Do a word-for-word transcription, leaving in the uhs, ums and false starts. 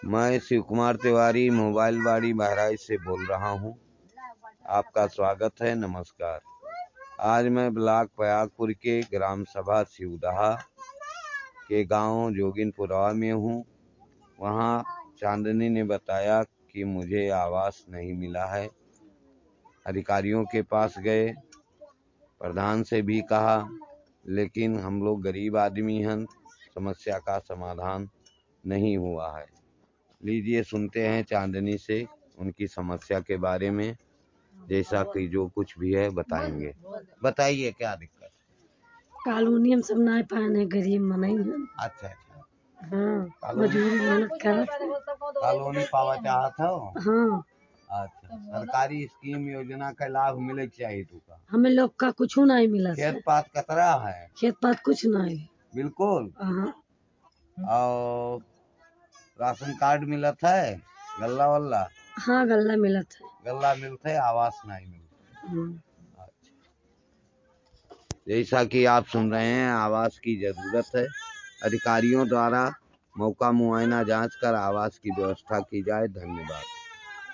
मैं शिव कुमार तिवारी मोबाइल बाड़ी बहराइच से बोल रहा हूं। आपका स्वागत है। नमस्कार। आज मैं ब्लॉक पयागपुर के ग्राम सभा शिवदहा के गांव जोगिनपुरा में हूं। वहां चांदनी ने बताया कि मुझे आवास नहीं मिला है। अधिकारियों के पास गए, प्रधान से भी कहा, लेकिन हम लोग गरीब आदमी हैं, समस्या का समाधान नहीं हुआ है। लीजिए सुनते हैं चांदनी से उनकी समस्या के बारे में, जैसा कि जो कुछ भी है बताएंगे। बताइए क्या दिक्कत है? कॉलोनी हम सब ना पाए, गरीब मनाई है। अच्छा अच्छा। हाँ, मजदूरी मेहनत करत है। कॉलोनी पावा चाहत हो? हाँ। अच्छा, सरकारी स्कीम योजना का लाभ मिले चाहिए तुका? हमें लोग का कुछ नहीं मिला। खेत पात कतरा है? खेत पात कुछ नहीं बिल्कुल। हाँ। और राशन कार्ड मिलत है? गल्ला वल्ला? हाँ, गल्ला मिलत है। गल्ला मिलते है, आवास नहीं मिलता। अच्छा, जैसा कि आप सुन रहे हैं, आवास की जरूरत है। अधिकारियों द्वारा मौका मुआयना जांच कर आवास की व्यवस्था की जाए। धन्यवाद।